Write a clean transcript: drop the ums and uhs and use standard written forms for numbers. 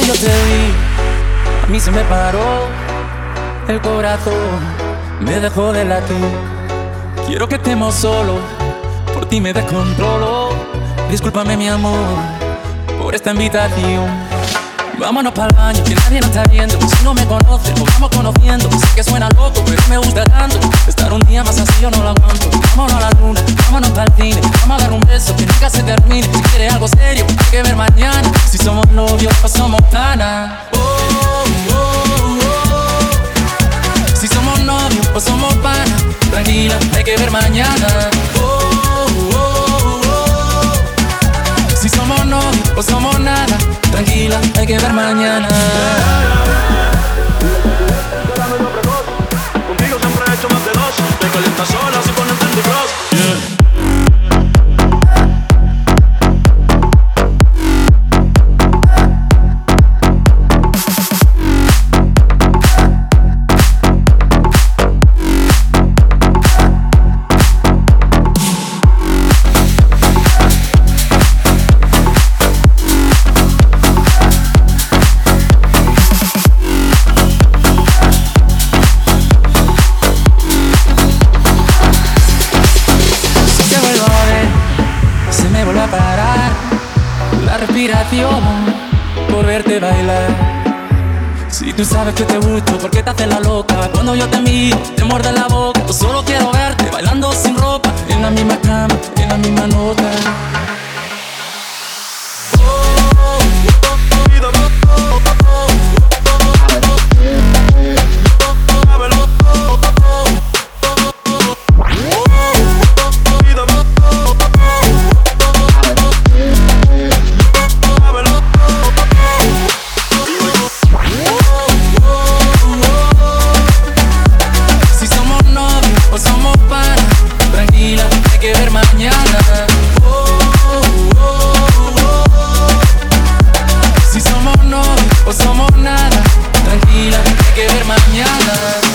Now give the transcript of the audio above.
yo te vi, a mí se me paró el corazón, me dejó de latir. Quiero que estemos solos, por ti me descontrolo. Discúlpame mi amor, por esta invitación. Vámonos pa'l baño, que nadie nos está viendo. Si no me conoces, nos vamos conociendo. Sé que suena loco, pero me gusta tanto. Estar un día más así yo no lo aguanto. Vámonos a la luna, vámonos pa'l cine. Vamos a dar un beso que nunca se termine. Si quieres algo serio, hay que ver mañana. Si somos novios o somos panas. Si somos novios o somos panas. Tranquila, hay que ver mañana. Si somos novios o somos nada. Tranquila, hay que ver mañana. Contigo siempre he hecho más de dos. Te calientas sola si pones en tu cross. Parar la respiración por verte bailar. Si tú sabes que te gusto, ¿por qué te haces la loca? Cuando yo te miro, te muerde la boca. Yo solo quiero verte bailando sin ropa, en la misma cama, en la misma nota. Hay que ver mañana. Si somos novios o somos nada. Tranquila, hay que ver mañana.